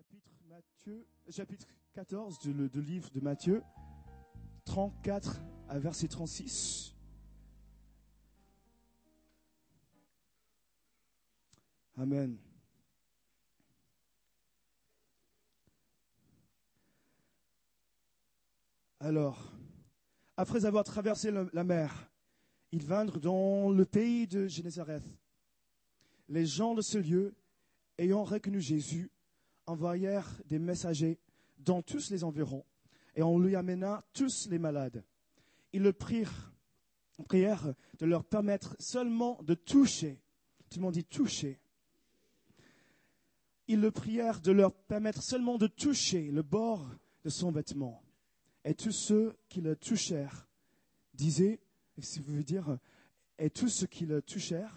chapitre 14 du livre de Matthieu, 34 à verset 36. Amen. Alors, après avoir traversé la mer, ils vinrent dans le pays de Génézareth. Les gens de ce lieu, ayant reconnu Jésus, envoyèrent des messagers dans tous les environs, et on lui amena tous les malades. Ils le prièrent de leur permettre seulement de toucher. Tout le monde dit toucher. Ils le prièrent de leur permettre seulement de toucher le bord de son vêtement. Et tous ceux qui le touchèrent disaient, si vous voulez dire, et tous ceux qui le touchèrent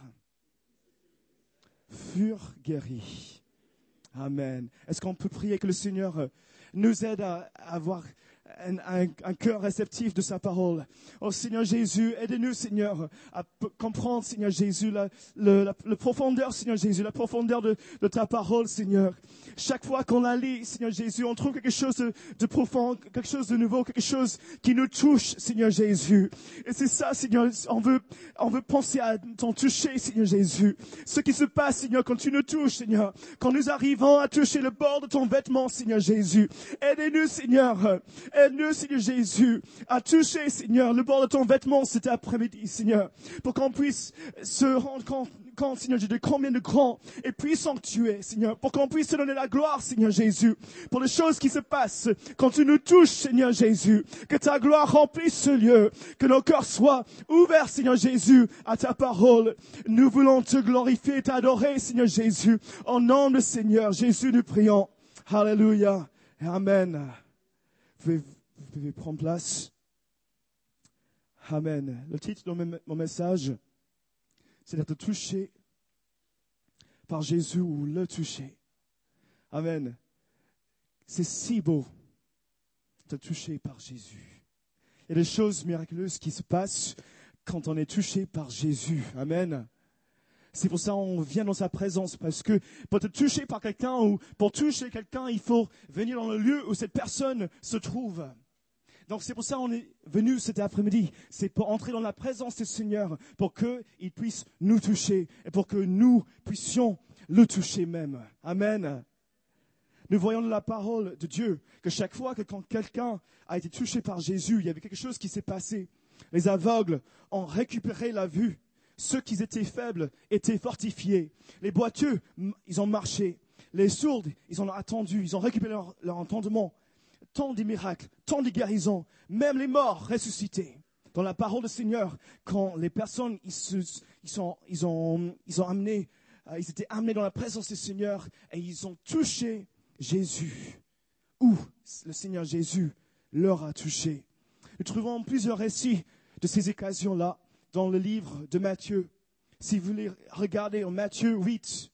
furent guéris. Amen. Est-ce qu'on peut prier que le Seigneur nous aide à avoir un cœur réceptif de sa parole? Oh Seigneur Jésus, aide-nous Seigneur à comprendre Seigneur Jésus la profondeur Seigneur Jésus, la profondeur de ta parole Seigneur. Chaque fois qu'on la lit Seigneur Jésus, on trouve quelque chose de profond, quelque chose de nouveau, quelque chose qui nous touche Seigneur Jésus. Et c'est ça Seigneur, on veut penser à ton toucher Seigneur Jésus. Ce qui se passe Seigneur quand tu nous touches Seigneur, quand nous arrivons à toucher le bord de ton vêtement Seigneur Jésus. Aide-nous Seigneur. Aide-nous, Seigneur Jésus, à toucher, Seigneur, le bord de ton vêtement cet après-midi, Seigneur, pour qu'on puisse se rendre compte, Seigneur Jésus, de combien de grand et puissant tu es, Seigneur, pour qu'on puisse te donner la gloire, Seigneur Jésus, pour les choses qui se passent quand tu nous touches, Seigneur Jésus, que ta gloire remplisse ce lieu, que nos cœurs soient ouverts, Seigneur Jésus, à ta parole. Nous voulons te glorifier et t'adorer, Seigneur Jésus, au nom de Seigneur Jésus, nous prions. Alléluia. Amen. Vous pouvez prendre place. Amen. Le titre de mon message, c'est d'être touché par Jésus ou le toucher. Amen. C'est si beau d'être touché par Jésus. Il y a des choses miraculeuses qui se passent quand on est touché par Jésus. Amen. C'est pour ça qu'on vient dans sa présence, parce que pour être touché par quelqu'un ou pour toucher quelqu'un, il faut venir dans le lieu où cette personne se trouve. Donc c'est pour ça qu'on est venu cet après-midi. C'est pour entrer dans la présence du Seigneur, pour qu'il puisse nous toucher et pour que nous puissions le toucher même. Amen. Nous voyons dans la parole de Dieu que chaque fois que quand quelqu'un a été touché par Jésus, il y avait quelque chose qui s'est passé. Les aveugles ont récupéré la vue. Ceux qui étaient faibles étaient fortifiés. Les boiteux, ils ont marché. Les sourds, ils ont attendu. Ils ont récupéré leur entendement. Tant de miracles, tant de guérisons. Même les morts ressuscités. Dans la parole du Seigneur, quand les personnes, ils étaient amenés dans la présence du Seigneur et ils ont touché Jésus. Ou le Seigneur Jésus leur a touché. Nous trouvons plusieurs récits de ces occasions-là dans le livre de Matthieu. Si vous voulez regarder en Matthieu 8,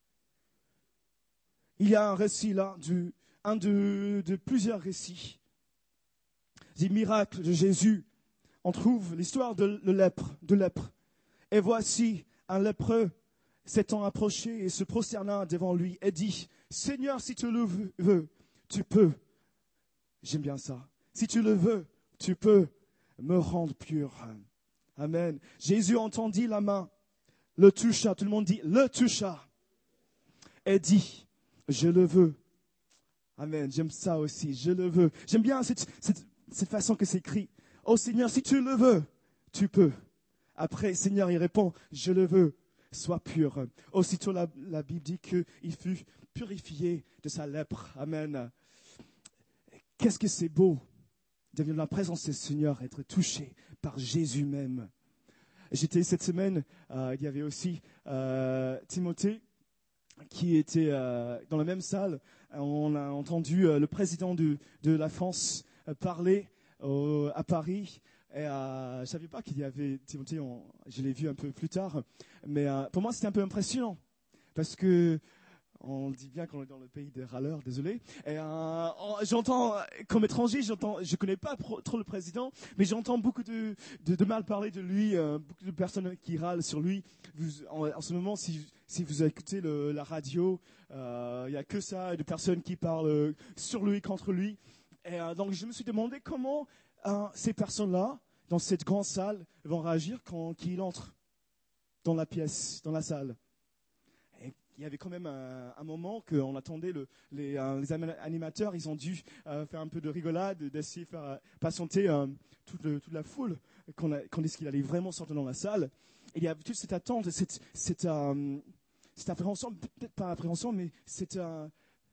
il y a un récit là, un de plusieurs récits. Des miracles de Jésus. On trouve l'histoire de lèpre. Et voici un lépreux s'étant approché et se prosterna devant lui et dit, Seigneur, si tu le veux, tu peux. J'aime bien ça. Si tu le veux, tu peux me rendre pur. Amen. Jésus entendit la main, le toucha. Tout le monde dit, le toucha. Et dit, je le veux. Amen. J'aime ça aussi. Je le veux. J'aime bien cette façon que c'est écrit. Oh Seigneur, si tu le veux, tu peux. Après, Seigneur, il répond, je le veux. Sois pur. Aussitôt, la Bible dit qu'il fut purifié de sa lèpre. Amen. Qu'est-ce que c'est beau de venir dans la présence du Seigneur, être touché par Jésus même. J'étais cette semaine, il y avait aussi Timothée qui était dans la même salle. On a entendu le président de la France parler à Paris. Et je ne savais pas qu'il y avait Timothée, je l'ai vu un peu plus tard. Mais pour moi, c'était un peu impressionnant. Parce que On dit bien qu'on est dans le pays des râleurs, désolé. Et j'entends, comme étranger, je connais pas trop le président, mais j'entends beaucoup de mal parler de lui, beaucoup de personnes qui râlent sur lui. En ce moment, si vous écoutez la radio, il y a que ça, et de personnes qui parlent sur lui, contre lui. Et donc, je me suis demandé comment ces personnes-là, dans cette grande salle, vont réagir quand il entre dans la pièce, dans la salle. Il y avait quand même un moment qu'on attendait, les animateurs, ils ont dû faire un peu de rigolade, d'essayer de faire patienter toute la foule, qu'on est-ce qu'il allait vraiment sortir dans la salle. Et il y avait toute cette attente, cette appréhension, peut-être pas appréhension, mais ce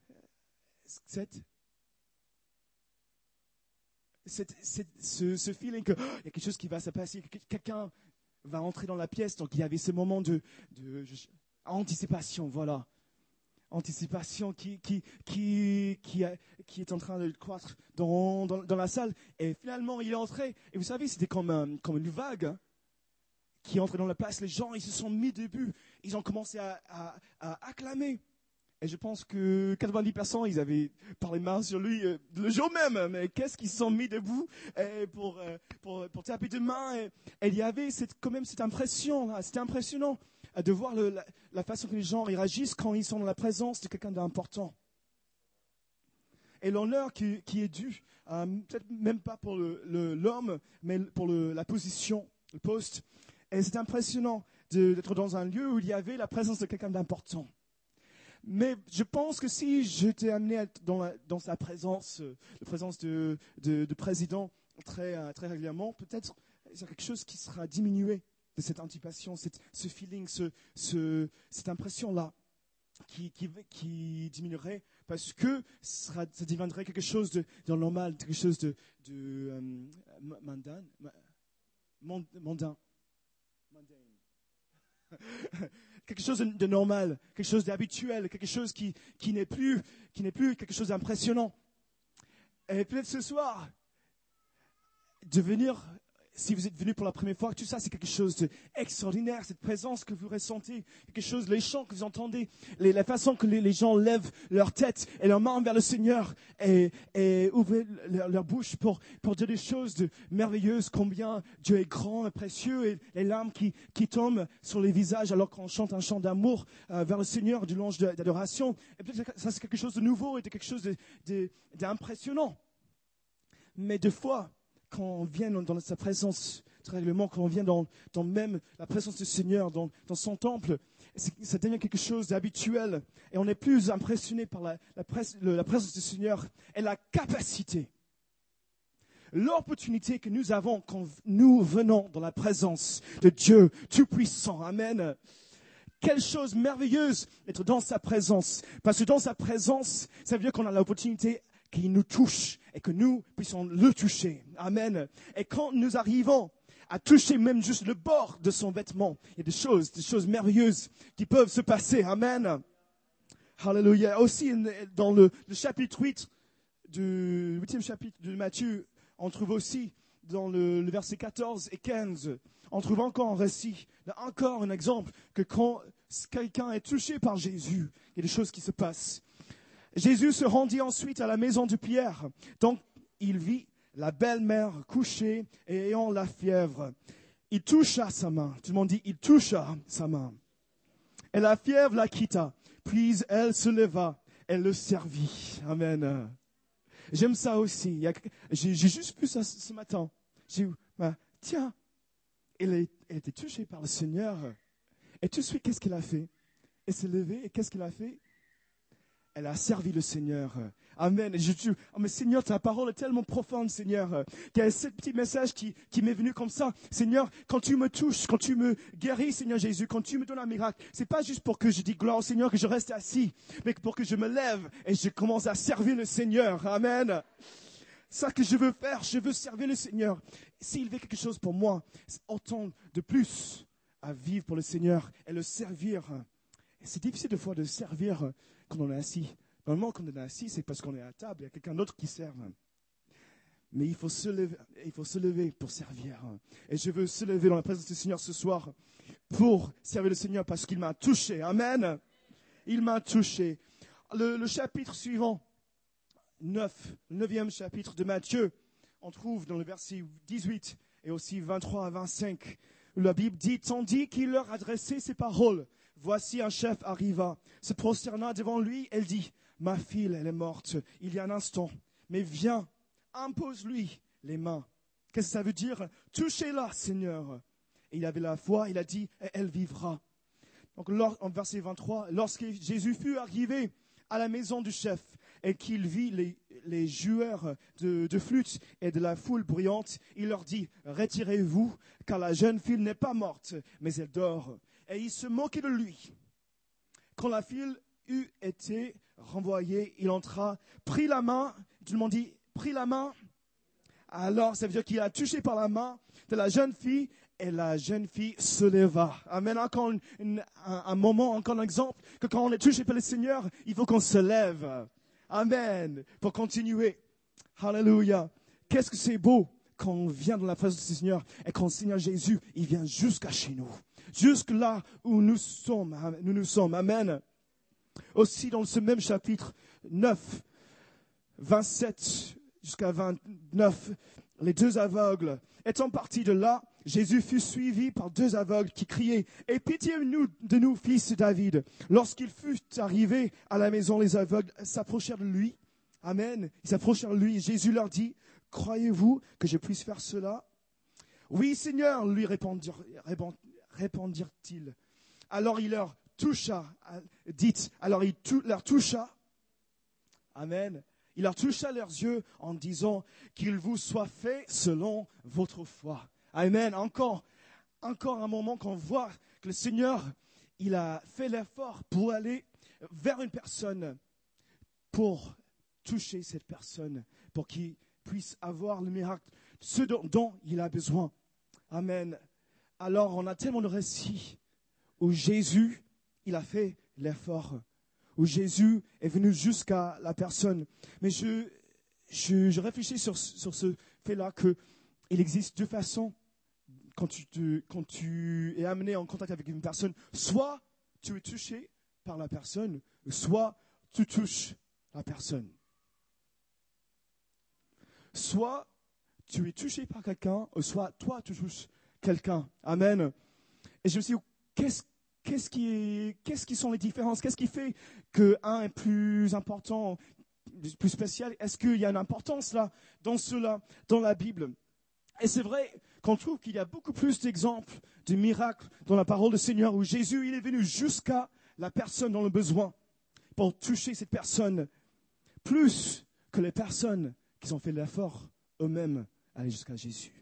feeling qu'il y a quelque chose qui va se passer, que quelqu'un va entrer dans la pièce. Donc il y avait ce moment de anticipation, voilà. Anticipation qui est en train de croître dans la salle. Et finalement, il est entré. Et vous savez, c'était comme une vague qui entrait dans la place. Les gens, ils se sont mis debout. Ils ont commencé à acclamer. Et je pense que 90%, ils avaient parlé mal sur lui le jour même. Mais qu'est-ce qu'ils se sont mis debout pour taper de main. Et il y avait quand même cette impression. Là. C'était impressionnant de voir la façon que les gens réagissent quand ils sont dans la présence de quelqu'un d'important. Et l'honneur qui est dû, peut-être même pas pour l'homme, mais pour la position, le poste. Et c'est impressionnant d'être dans un lieu où il y avait la présence de quelqu'un d'important. Mais je pense que si j'étais amené à être dans sa présence, la présence de président très, très régulièrement, peut-être c'est quelque chose qui sera diminué de cette anticipation, ce feeling, cette impression-là qui diminuerait parce que ça deviendrait quelque chose de normal, quelque chose de mondain. Quelque chose de normal, quelque chose d'habituel, quelque chose qui n'est plus quelque chose d'impressionnant. Et peut-être ce soir, si vous êtes venu pour la première fois, tout ça c'est quelque chose d'extraordinaire, cette présence que vous ressentez, quelque chose, les chants que vous entendez, la façon que les gens lèvent leur tête et leurs mains vers le Seigneur et ouvrent leur bouche pour dire des choses merveilleuses, combien Dieu est grand et précieux, et les larmes qui tombent sur les visages alors qu'on chante un chant d'amour vers le Seigneur du louange d'adoration. Et peut-être que ça c'est quelque chose de nouveau et de quelque chose d'impressionnant. Mais deux fois, quand on vient dans sa présence, très régulièrement, quand on vient dans même la présence du Seigneur, dans son temple, ça devient quelque chose d'habituel. Et on est plus impressionné par la présence du Seigneur et la capacité, l'opportunité que nous avons quand nous venons dans la présence de Dieu Tout-Puissant. Amen. Quelle chose merveilleuse d'être dans sa présence. Parce que dans sa présence, ça veut dire qu'on a l'opportunité qu'il nous touche et que nous puissions le toucher. Amen. Et quand nous arrivons à toucher même juste le bord de son vêtement, il y a des choses merveilleuses qui peuvent se passer. Amen. Hallelujah. Aussi, dans le chapitre 8, du 8e chapitre de Matthieu, on trouve aussi dans le verset 14 et 15, on trouve encore un récit, encore un exemple que quand quelqu'un est touché par Jésus, il y a des choses qui se passent. Jésus se rendit ensuite à la maison de Pierre. Donc, il vit la belle-mère couchée et ayant la fièvre. Il toucha sa main. Tout le monde dit, il toucha sa main. Et la fièvre la quitta. Puis elle se leva. Elle le servit. Amen. J'aime ça aussi. J'ai juste vu ça ce matin. J'ai dit, tiens, elle était touchée par le Seigneur. Et tout de suite, qu'est-ce qu'elle a fait? Elle s'est levée et qu'est-ce qu'elle a fait? Elle a servi le Seigneur. Amen. Et je dis, oh mais Seigneur, ta parole est tellement profonde, Seigneur. Il y a ce petit message qui m'est venu comme ça. Seigneur, quand tu me touches, quand tu me guéris, Seigneur Jésus, quand tu me donnes un miracle, c'est pas juste pour que je dise gloire au Seigneur, que je reste assis, mais pour que je me lève et je commence à servir le Seigneur. Amen. Ça que je veux faire, je veux servir le Seigneur. S'il fait quelque chose pour moi, c'est autant de plus à vivre pour le Seigneur et le servir. Et c'est difficile de fois de servir quand on est assis. Normalement, quand on est assis, c'est parce qu'on est à table. Il y a quelqu'un d'autre qui sert. Mais il faut se lever pour servir. Et je veux se lever dans la présence du Seigneur ce soir pour servir le Seigneur parce qu'il m'a touché. Amen. Il m'a touché. Le chapitre suivant, 9, le 9e chapitre de Matthieu, on trouve dans le verset 18 et aussi 23 à 25, où la Bible dit, tandis qu'il leur adressait ces paroles, voici un chef arriva, se prosterna devant lui, elle dit, ma fille, elle est morte il y a un instant, mais viens, impose-lui les mains. Qu'est-ce que ça veut dire? Touchez-la, Seigneur. Et il avait la foi, il a dit, elle vivra. Donc, en verset 23, lorsque Jésus fut arrivé à la maison du chef et qu'il vit les joueurs de flûte et de la foule bruyante, il leur dit, retirez-vous, car la jeune fille n'est pas morte, mais elle dort. Et il se moquait de lui. Quand la fille eut été renvoyée, il entra, prit la main, tout le monde dit, prit la main. Alors, ça veut dire qu'il a touché par la main de la jeune fille et la jeune fille se leva. Amen. Encore un moment, encore un exemple, que quand on est touché par le Seigneur, il faut qu'on se lève. Amen. Pour continuer. Alléluia. Qu'est-ce que c'est beau quand on vient dans la face du Seigneur et quand le Seigneur Jésus, il vient jusqu'à chez nous. Jusque là où nous sommes. Amen. Aussi dans ce même chapitre 9, 27 jusqu'à 29, les deux aveugles. Étant partis de là, Jésus fut suivi par deux aveugles qui criaient « Aie pitié de nous, fils de David !» Lorsqu'il fut arrivé à la maison, les aveugles s'approchèrent de lui. Amen. Ils s'approchèrent de lui et Jésus leur dit « Croyez-vous que je puisse faire cela ?» « Oui, Seigneur, lui répondirent-ils. Alors il leur toucha, alors il leur toucha. Amen. Il leur toucha leurs yeux en disant qu'il vous soit fait selon votre foi. Amen. Encore un moment qu'on voit que le Seigneur, il a fait l'effort pour aller vers une personne, pour toucher cette personne, pour qu'il puisse avoir le miracle, ce dont il a besoin. Amen. Alors, on a tellement de récits où Jésus, il a fait l'effort, où Jésus est venu jusqu'à la personne. Mais je réfléchis sur ce fait-là, qu'il existe deux façons quand tu es amené en contact avec une personne. Soit tu es touché par la personne, soit tu touches la personne. Soit tu es touché par quelqu'un, soit toi tu touches quelqu'un. Amen. Et je me suis dit, qu'est-ce qui sont les différences? Qu'est-ce qui fait qu'un est plus important, plus spécial? Est-ce qu'il y a une importance là, dans cela, dans la Bible? Et c'est vrai qu'on trouve qu'il y a beaucoup plus d'exemples de miracles dans la parole du Seigneur où Jésus, il est venu jusqu'à la personne dans le besoin pour toucher cette personne, plus que les personnes qui ont fait l'effort eux-mêmes aller jusqu'à Jésus.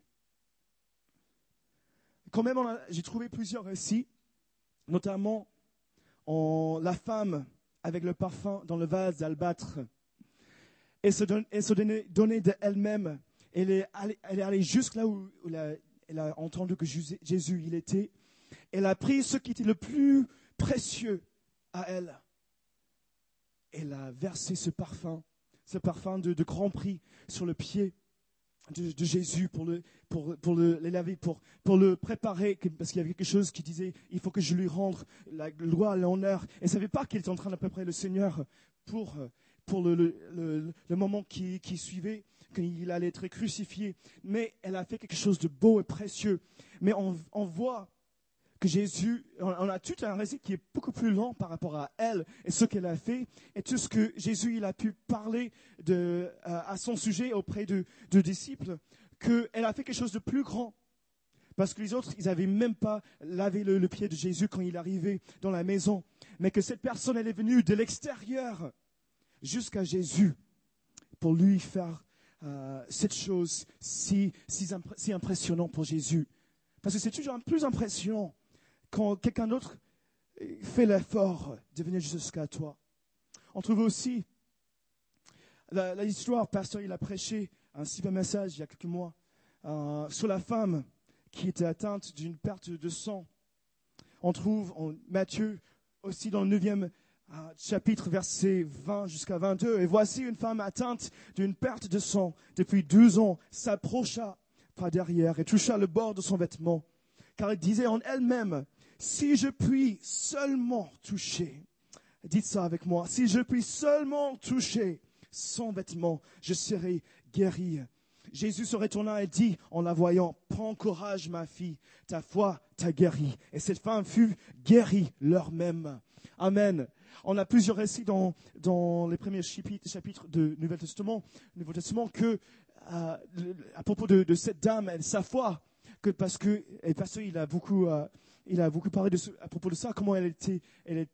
Quand même, j'ai trouvé plusieurs récits, notamment la femme avec le parfum dans le vase d'albâtre. Elle se donnait d'elle-même. Elle est allée jusque là où elle a entendu que Jésus il était. Elle a pris ce qui était le plus précieux à elle. Elle a versé ce parfum de grand prix sur le pied de Jésus pour le laver, pour le préparer, parce qu'il y avait quelque chose qui disait, il faut que je lui rende la gloire, l'honneur. Elle ne savait pas qu'il était en train de préparer le Seigneur pour le moment qui suivait, quand il allait être crucifié. Mais elle a fait quelque chose de beau et précieux. Mais on voit que Jésus, on a tout un récit qui est beaucoup plus long par rapport à elle et ce qu'elle a fait et tout ce que Jésus il a pu parler à son sujet auprès de disciples, qu'elle a fait quelque chose de plus grand. Parce que les autres, ils n'avaient même pas lavé le pied de Jésus quand il arrivait dans la maison. Mais que cette personne, elle est venue de l'extérieur jusqu'à Jésus pour lui faire cette chose si impressionnante pour Jésus. Parce que c'est toujours plus impressionnant quand quelqu'un d'autre fait l'effort de venir jusqu'à toi. On trouve aussi l'histoire, pasteur, il a prêché un super message il y a quelques mois sur la femme qui était atteinte d'une perte de sang. On trouve en Matthieu aussi dans le 9e chapitre, versets 20 jusqu'à 22. Et voici une femme atteinte d'une perte de sang depuis 12 ans s'approcha par derrière et toucha le bord de son vêtement. Car elle disait en elle-même, si je puis seulement toucher Dites ça avec moi. Si je puis seulement toucher son vêtement, je serai guéri. Jésus se retourna et dit, en la voyant, prends courage, ma fille, ta foi t'a guérie. Et cette femme fut guérie l'heure même. Amen. On a plusieurs récits dans les premiers chapitres du Nouveau Testament que, à propos de cette dame, sa foi, parce que il a beaucoup parlé à propos de ça, comment elle était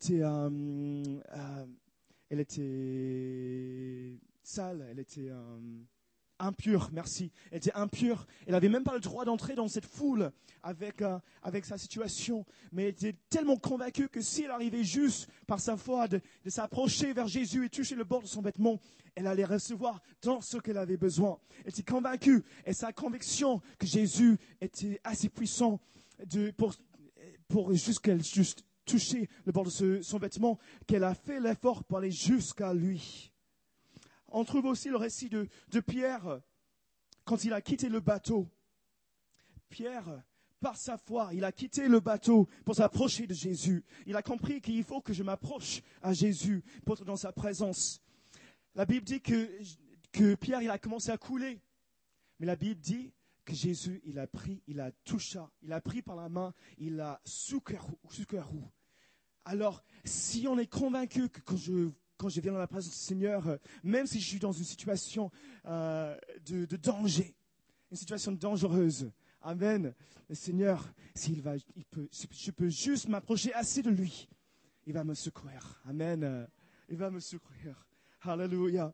sale, elle était impure, merci. Elle était impure. Elle n'avait même pas le droit d'entrer dans cette foule avec sa situation. Mais elle était tellement convaincue que si elle arrivait juste par sa foi de s'approcher vers Jésus et toucher le bord de son vêtement, elle allait recevoir dans ce qu'elle avait besoin. Elle était convaincue. Et sa conviction que Jésus était assez puissant pour qu'elle toucher le bord de son vêtement, qu'elle a fait l'effort pour aller jusqu'à lui. On trouve aussi le récit de Pierre, quand il a quitté le bateau. Pierre, par sa foi, il a quitté le bateau pour s'approcher de Jésus. Il a compris qu'il faut que je m'approche à Jésus pour être dans sa présence. La Bible dit que Pierre, il a commencé à couler. Mais la Bible dit que Jésus, il a pris par la main, il a secouru. Alors, si on est convaincu que quand je viens dans la présence du Seigneur, même si je suis dans une situation de danger, une situation dangereuse, amen, le Seigneur, je peux juste m'approcher assez de lui, il va me secourir, amen, il va me secourir, alléluia,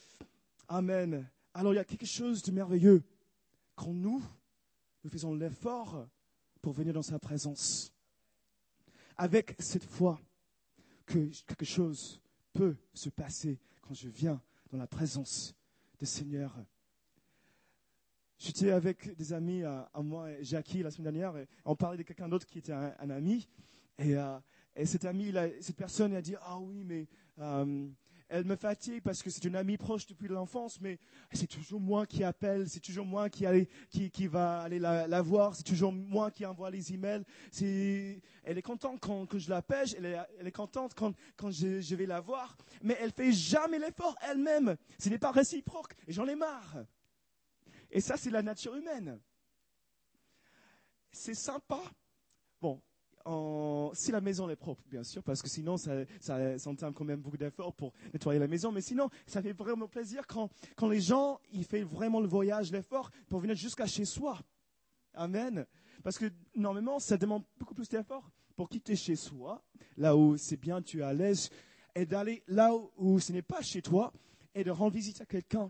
amen. Alors il y a quelque chose de merveilleux quand nous faisons l'effort pour venir dans sa présence, avec cette foi que quelque chose peut se passer quand je viens dans la présence du Seigneur. J'étais avec des amis à moi et Jackie la semaine dernière et on parlait de quelqu'un d'autre qui était un ami et cet ami, cette personne a dit « Ah oui, mais elle me fatigue parce que c'est une amie proche depuis l'enfance, mais c'est toujours moi qui appelle, c'est toujours moi qui va aller la voir, c'est toujours moi qui envoie les emails. Elle est contente quand je la pêche, elle est contente quand je vais la voir, mais elle fait jamais l'effort elle-même. Ce n'est pas réciproque et j'en ai marre. Et ça, c'est la nature humaine. C'est sympa. Bon. Si la maison est propre, bien sûr, parce que sinon, ça entame quand même beaucoup d'efforts pour nettoyer la maison. Mais sinon, ça fait vraiment plaisir quand les gens, ils font vraiment le voyage, l'effort pour venir jusqu'à chez soi. Amen. Parce que normalement, ça demande beaucoup plus d'efforts pour quitter chez soi, là où c'est bien, tu es à l'aise, et d'aller là où ce n'est pas chez toi et de rendre visite à quelqu'un.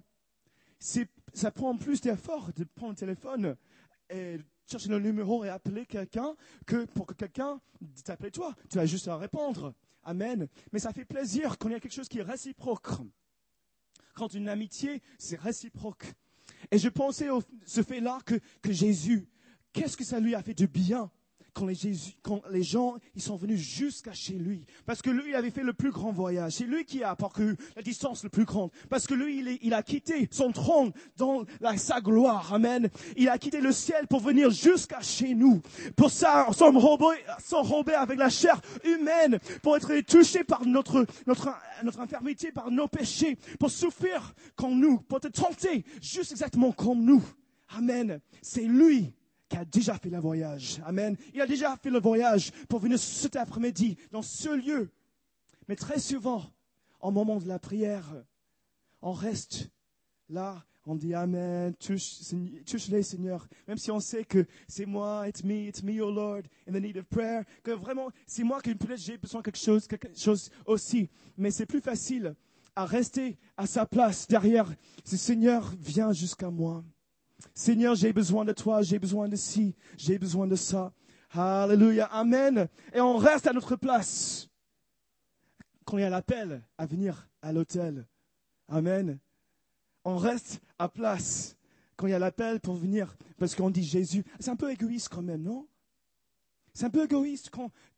Ça prend plus d'efforts de prendre le téléphone et chercher le numéro et appeler quelqu'un que pour que quelqu'un t'appelle toi. Tu as juste à répondre. Amen. Mais ça fait plaisir quand il y a quelque chose qui est réciproque. Quand une amitié, c'est réciproque. Et je pensais ce fait-là que Jésus, qu'est-ce que ça lui a fait de bien quand les gens ils sont venus jusqu'à chez lui. Parce que lui, il avait fait le plus grand voyage. C'est lui qui a parcouru la distance la plus grande. Parce que lui, il a quitté son trône dans sa gloire. Amen. Il a quitté le ciel pour venir jusqu'à chez nous. Pour ça, s'enrober avec la chair humaine. Pour être touché par notre infirmité, par nos péchés. Pour souffrir comme nous. Pour être tenté juste exactement comme nous. Amen. C'est lui qui a déjà fait le voyage. Amen. Il a déjà fait le voyage pour venir cet après-midi dans ce lieu. Mais très souvent, au moment de la prière, on reste là, on dit Amen, touche-les Seigneur. Même si on sait que c'est moi, it's me, oh Lord, in the need of prayer. Que vraiment, c'est moi qui peut-être j'ai besoin de quelque chose aussi. Mais c'est plus facile à rester à sa place derrière. Ce Seigneur vient jusqu'à moi. Seigneur, j'ai besoin de toi, j'ai besoin de ci, j'ai besoin de ça. Alléluia, amen. Et on reste à notre place. Quand il y a l'appel à venir à l'hôtel. Amen. On reste à place. Quand il y a l'appel pour venir, parce qu'on dit Jésus. C'est un peu égoïste quand même, non? C'est un peu égoïste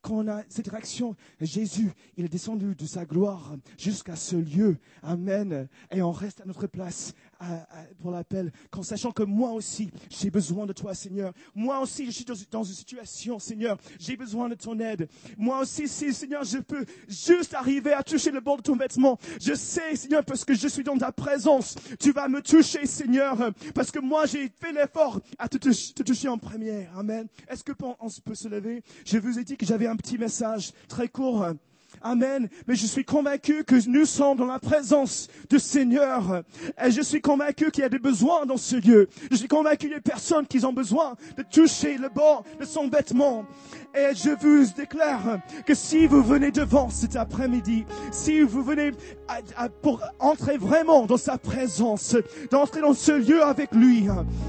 quand on a cette réaction, Jésus, il est descendu de sa gloire jusqu'à ce lieu. Amen. Et on reste à notre place pour l'appel, qu'en sachant que moi aussi, j'ai besoin de toi, Seigneur. Moi aussi, je suis dans une situation, Seigneur, j'ai besoin de ton aide. Moi aussi, si, Seigneur, je peux juste arriver à toucher le bord de ton vêtement. Je sais, Seigneur, parce que je suis dans ta présence, tu vas me toucher, Seigneur, parce que moi, j'ai fait l'effort à te toucher en première. Amen. Est-ce que on peut se lever? Je vous ai dit que j'avais un petit message très court. Amen. Mais je suis convaincu que nous sommes dans la présence du Seigneur. Et je suis convaincu qu'il y a des besoins dans ce lieu. Je suis convaincu qu'il y a des personnes qui ont besoin de toucher le bord de son vêtement. Et je vous déclare que si vous venez devant cet après-midi, si vous venez pour entrer vraiment dans sa présence, d'entrer dans ce lieu avec lui,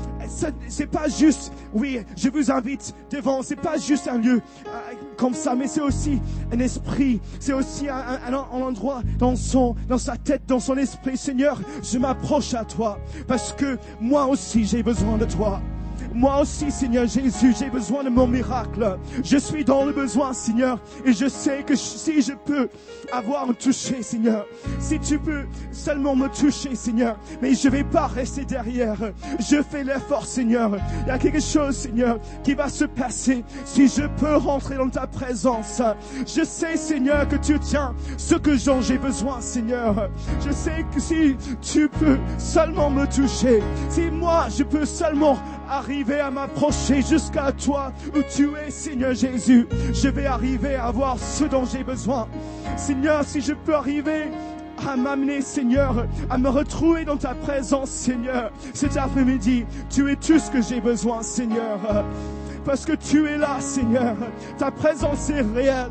c'est pas juste, oui, je vous invite devant, c'est pas juste un lieu comme ça, mais c'est aussi un esprit, c'est aussi un endroit dans sa tête, dans son esprit. Seigneur, je m'approche à toi parce que moi aussi j'ai besoin de toi. Moi aussi, Seigneur Jésus, j'ai besoin de mon miracle. Je suis dans le besoin, Seigneur. Et je sais que si je peux avoir un toucher, Seigneur, si tu peux seulement me toucher, Seigneur, mais je ne vais pas rester derrière. Je fais l'effort, Seigneur. Il y a quelque chose, Seigneur, qui va se passer si je peux rentrer dans ta présence. Je sais, Seigneur, que tu tiens ce que j'ai besoin, Seigneur. Je sais que si tu peux seulement me toucher, si moi, je peux seulement arriver à m'approcher jusqu'à toi où tu es, Seigneur Jésus, je vais arriver à avoir ce dont j'ai besoin. Seigneur, si je peux arriver à m'amener, Seigneur, à me retrouver dans ta présence, Seigneur, cet après-midi, tu es tout ce que j'ai besoin, Seigneur. Parce que tu es là, Seigneur. Ta présence est réelle.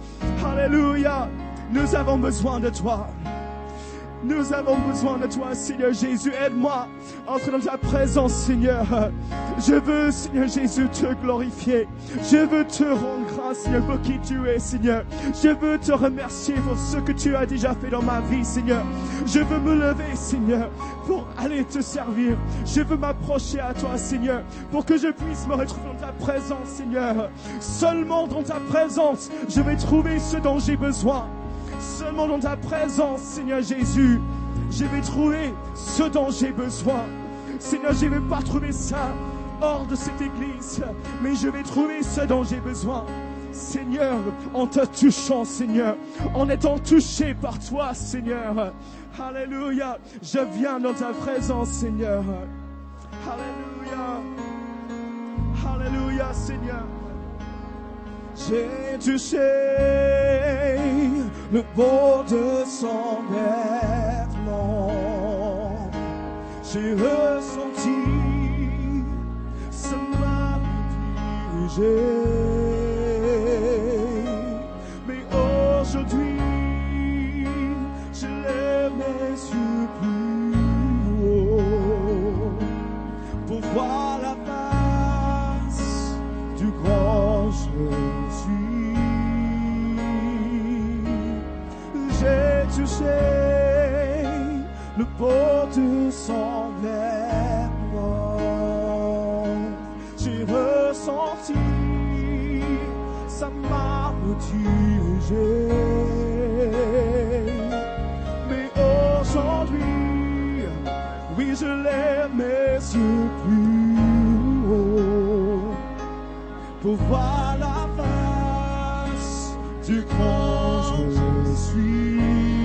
Alléluia. Nous avons besoin de toi. Nous avons besoin de toi, Seigneur Jésus. Aide-moi à entrer dans ta présence, Seigneur. Je veux, Seigneur Jésus, te glorifier. Je veux te rendre grâce, Seigneur, pour qui tu es, Seigneur. Je veux te remercier pour ce que tu as déjà fait dans ma vie, Seigneur. Je veux me lever, Seigneur, pour aller te servir. Je veux m'approcher à toi, Seigneur, pour que je puisse me retrouver dans ta présence, Seigneur. Seulement dans ta présence, je vais trouver ce dont j'ai besoin. Seulement dans ta présence, Seigneur Jésus, je vais trouver ce dont j'ai besoin. Seigneur, je ne vais pas trouver ça hors de cette église, mais je vais trouver ce dont j'ai besoin. Seigneur, en te touchant, Seigneur, en étant touché par toi, Seigneur. Alléluia, je viens dans ta présence, Seigneur. Alléluia, Alléluia, Seigneur. J'ai touché le bord de son vêtement. J'ai ressenti sa main dirigée. Mais aujourd'hui, je lève mes yeux plus haut pour voir la face du grand Jésus. J'ai touché le bord de son vêtement. J'ai ressenti sa main me diriger. Mais aujourd'hui, oui, je lève mes yeux plus haut pour voir la face du grand Jésus.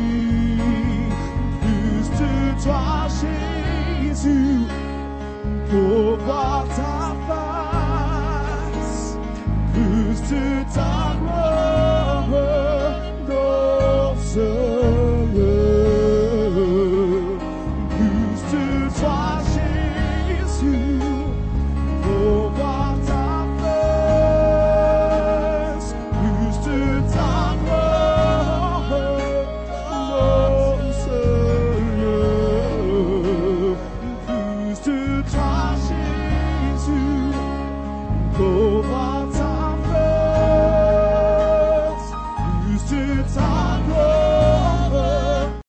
Plus de toi, Jésus, pour voir ta face. Plus de ta gloire dans ce lieu. Plus de toi, Jésus, pour voir ta face. Plus de ta gloire dans ce lieu. Plus de toi, Jésus, pour voir